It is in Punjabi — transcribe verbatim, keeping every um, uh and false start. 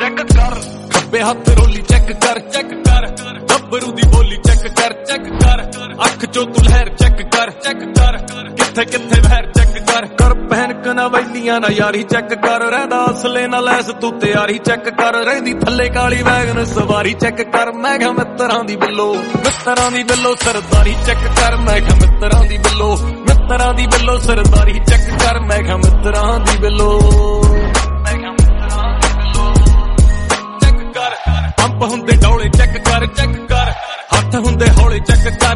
ਚੈੱਕ ਕਰ ਖੱਬੇ ਹੱਥ ਰੋਲੀ ਚੈੱਕ ਕਰ ਚੈੱਕ ਕਰ ਗੱਭਰੂ ਦੀ ਬੋਲੀ ਚੈੱਕ ਕਰ ਚੈੱਕ ਕਰ ਅੱਖ ਚੋਂ ਤੂੰ ਲਹਿਰ ਚੈੱਕ ਕਰ ਚੈੱਕ ਕਰ ਕਿੱਥੇ ਕਿੱਥੇ ਵਹਿਰ ਚੈੱਕ ਕਰ ਕਰ ਪਹਿਨਕ ਨਾ ਵੈਲੀਆਂ ਨਾ ਯਾਰੀ ਚੈੱਕ ਕਰ ਰਹਿੰਦਾ ਅਸਲੇ ਨਾਲ ਲੈਸ ਤੂੰ ਤਿਆਰੀ ਚੈੱਕ ਕਰ ਰਹਿੰਦੀ ਥੱਲੇ ਕਾਲੀ ਵੈਗਨ ਸਵਾਰੀ ਚੈੱਕ ਕਰ ਮੈਂ ਕਿਹਾ ਮਿੱਤਰਾਂ ਦੀ ਬਿੱਲੋ ਮਿੱਤਰਾਂ ਦੀ ਬਿੱਲੋ ਸਰਦਾਰੀ ਚੈੱਕ ਕਰ ਮੈਂ ਕਿਹਾ ਮਿੱਤਰਾਂ ਦੀ ਬਿੱਲੋ ਮਿੱਤਰਾਂ ਦੀ ਬਿੱਲੋ ਸਰਦਾਰੀ ਚੈੱਕ ਕਰ ਮੈਂ ਕਿਹਾ ਮਿੱਤਰਾਂ ਦੀ ਬਿੱਲੋ